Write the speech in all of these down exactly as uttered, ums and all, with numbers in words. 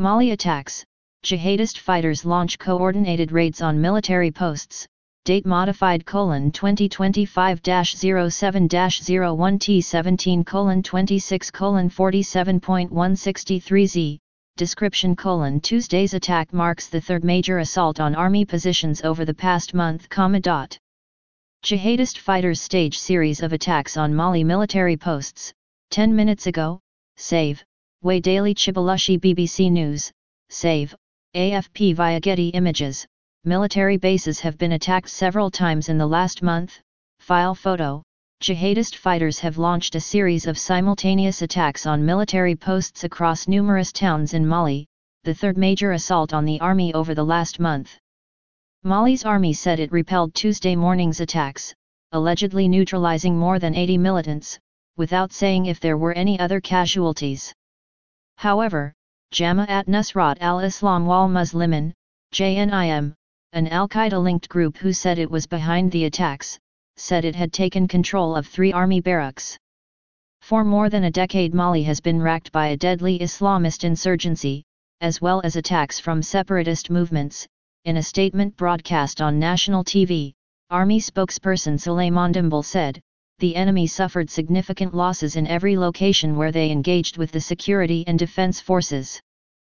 Mali attacks, jihadist fighters launch coordinated raids on military posts, date modified colon twenty twenty-five dash zero seven dash zero one T seventeen colon twenty-six colon forty-seven point one sixty-three Z, description colon Tuesday's attack marks the third major assault on army positions over the past month, comma dot. Jihadist fighters stage series of attacks on Mali military posts, ten minutes ago, save, Way Daily Chibalushi B B C News, save, A F P via Getty Images, military bases have been attacked several times in the last month, file photo, jihadist fighters have launched a series of simultaneous attacks on military posts across numerous towns in Mali, the third major assault on the army over the last month. Mali's army said it repelled Tuesday morning's attacks, allegedly neutralizing more than eighty militants, without saying if there were any other casualties. However, Jama'at Nusrat al-Islam wal Muslimin, J N I M, an al-Qaeda-linked group who said it was behind the attacks, said it had taken control of three army barracks. For more than a decade Mali has been racked by a deadly Islamist insurgency, as well as attacks from separatist movements. In a statement broadcast on national T V, Army spokesperson Souleymane Dembo said, "The enemy suffered significant losses in every location where they engaged with the security and defense forces."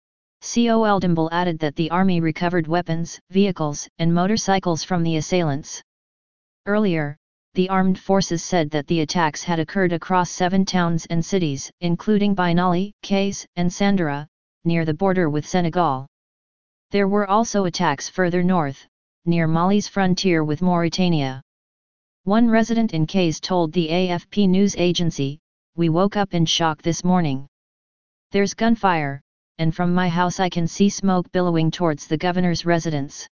Col Dembo added that the army recovered weapons, vehicles, and motorcycles from the assailants. Earlier, the armed forces said that the attacks had occurred across seven towns and cities, including Bainali, Kayes, and Sandara, near the border with Senegal. There were also attacks further north, near Mali's frontier with Mauritania. One resident in Kayes told the A F P news agency, "We woke up in shock this morning. There's gunfire, and from my house I can see smoke billowing towards the governor's residence."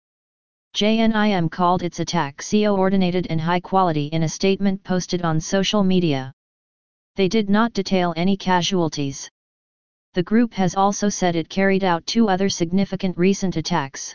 J N I M called its attack coordinated and high quality in a statement posted on social media. They did not detail any casualties. The group has also said it carried out two other significant recent attacks.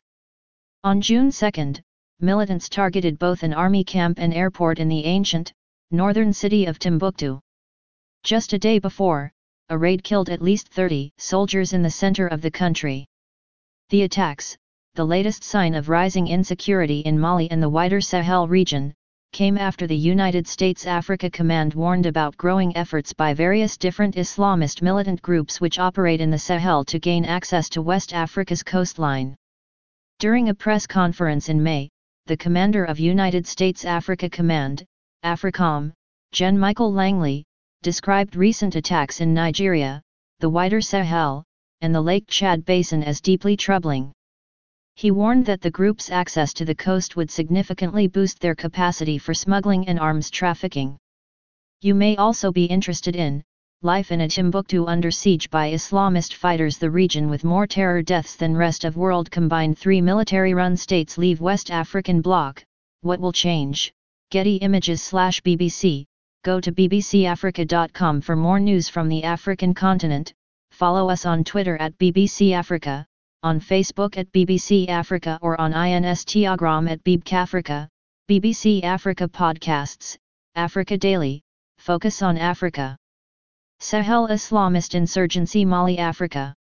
On June second, militants targeted both an army camp and airport in the ancient, northern city of Timbuktu. Just a day before, a raid killed at least thirty soldiers in the center of the country. The attacks, the latest sign of rising insecurity in Mali and the wider Sahel region, came after the United States Africa Command warned about growing efforts by various different Islamist militant groups which operate in the Sahel to gain access to West Africa's coastline. During a press conference in May, the commander of United States Africa Command, AFRICOM, Gen Michael Langley, described recent attacks in Nigeria, the wider Sahel, and the Lake Chad Basin as deeply troubling. He warned that the group's access to the coast would significantly boost their capacity for smuggling and arms trafficking. You may also be interested in life in a Timbuktu under siege by Islamist fighters. The region with more terror deaths than rest of world combined. Three military-run states leave West African bloc. What will change? Getty Images slash B B C. Go to b b c africa dot com for more news from the African continent. Follow us on Twitter at B B C Africa, on Facebook at B B C Africa or on Instagram at BeebCAfrica. B B C Africa Podcasts, Africa Daily, focus on Africa. Sahel Islamist insurgency Mali Africa.